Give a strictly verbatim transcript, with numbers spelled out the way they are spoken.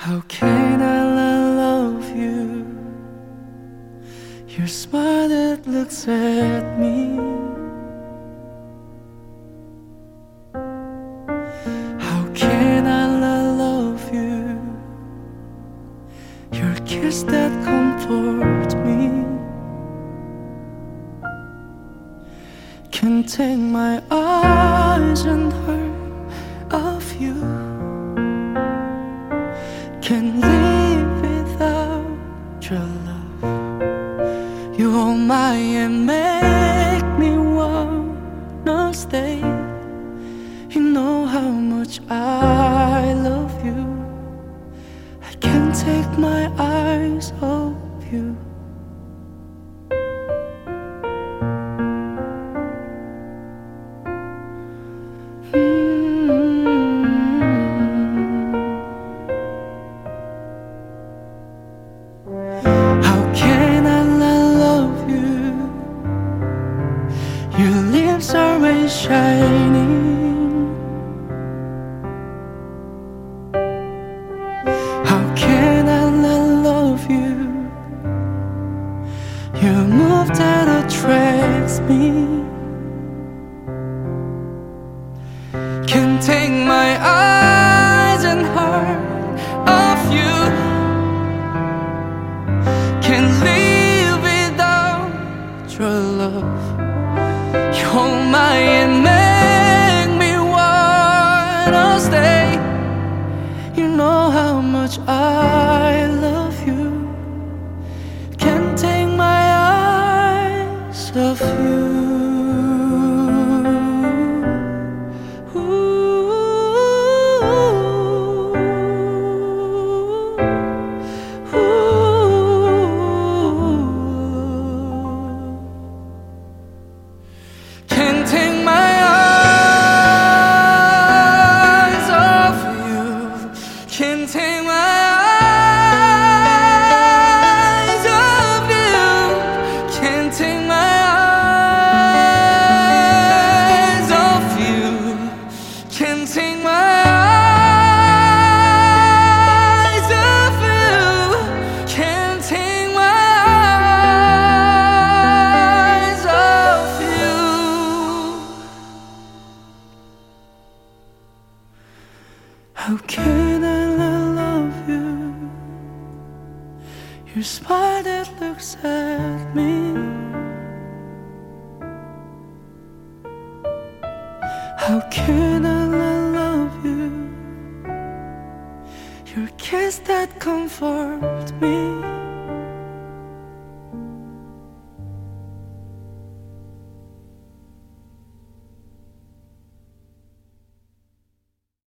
How can I not love you? Your smile that looks at me. How can I not love you? Your kiss that comforts me. Can't take my eyes and her off you. Can't live without your love. You hold my hand, make me wanna stay. You know how much I love you. I can't take my eyes off you. Your lips are always shining. How can I not love you? Your move that attracts me. Can't take my eyes and heart off you. Can't live without your love. You hold my hand, make me wanna stay. You know how much I love you. Can't take my eyes off you. Can't take my eyes off you. Can't take my eyes off you. Can't take my eyes off you. Can't take my eyes off you. How can I your smile that looks at me? How can I not love you? Your kiss that comforts me.